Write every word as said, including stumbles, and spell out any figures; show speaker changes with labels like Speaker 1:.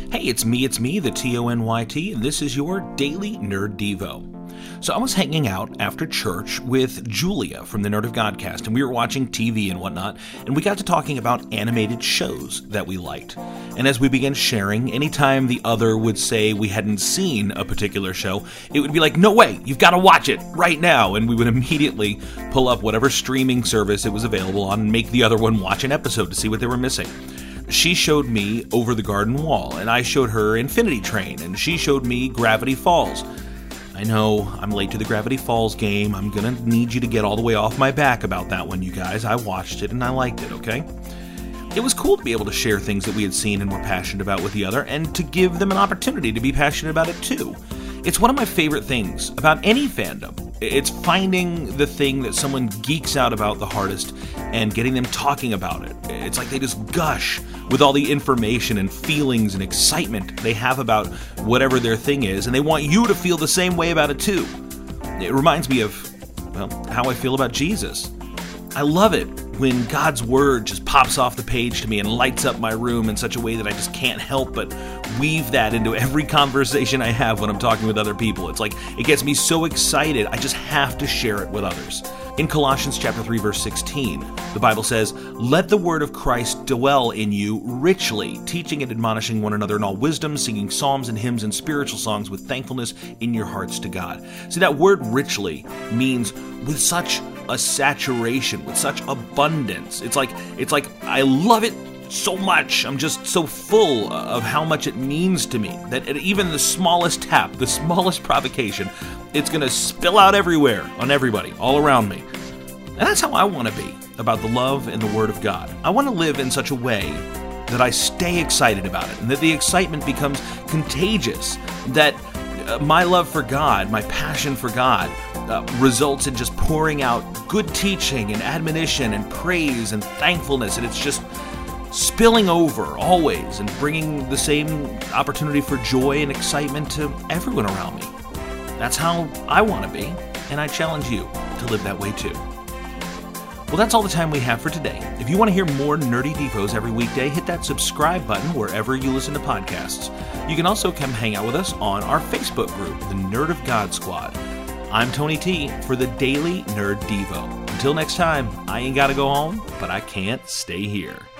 Speaker 1: Hey, it's me, it's me, the T O N Y T, and this is your Daily Nerd Devo. So I was hanging out after church with Julia from the Nerd of Godcast, and we were watching T V and whatnot, and we got to talking about animated shows that we liked. And as we began sharing, anytime the other would say we hadn't seen a particular show, it would be like, no way, you've got to watch it right now, and we would immediately pull up whatever streaming service it was available on and make the other one watch an episode to see what they were missing. She showed me Over the Garden Wall, and I showed her Infinity Train, and she showed me Gravity Falls. I know, I'm late to the Gravity Falls game. I'm gonna need you to get all the way off my back about that one, you guys. I watched it and I liked it, okay? It was cool to be able to share things that we had seen and were passionate about with the other, and to give them an opportunity to be passionate about it too. It's one of my favorite things about any fandom. It's finding the thing that someone geeks out about the hardest and getting them talking about it. It's like they just gush with all the information and feelings and excitement they have about whatever their thing is, and they want you to feel the same way about it too. It reminds me of, well, how I feel about Jesus. I love it when God's Word just pops off the page to me and lights up my room in such a way that I just can't help but weave that into every conversation I have when I'm talking with other people. It's like, it gets me so excited, I just have to share it with others. In Colossians chapter three, verse sixteen, the Bible says, "Let the word of Christ dwell in you richly, teaching and admonishing one another in all wisdom, singing psalms and hymns and spiritual songs with thankfulness in your hearts to God." See, that word richly means with such a saturation, with such abundance. It's like, it's like, I love it so much. I'm just so full of how much it means to me that at even the smallest tap, the smallest provocation, it's going to spill out everywhere on everybody, all around me. And that's how I want to be about the love and the Word of God. I want to live in such a way that I stay excited about it, and that the excitement becomes contagious, that uh, my love for God, my passion for God, uh, results in just pouring out good teaching and admonition and praise and thankfulness, and it's just spilling over always and bringing the same opportunity for joy and excitement to everyone around me. That's how I want to be, and I challenge you to live that way too. Well, that's all the time we have for today. If you want to hear more Nerdy Devos every weekday, hit that subscribe button wherever you listen to podcasts. You can also come hang out with us on our Facebook group, the Nerd of God Squad. I'm Tony T for the Daily Nerd Devo. Until next time, I ain't got to go home, but I can't stay here.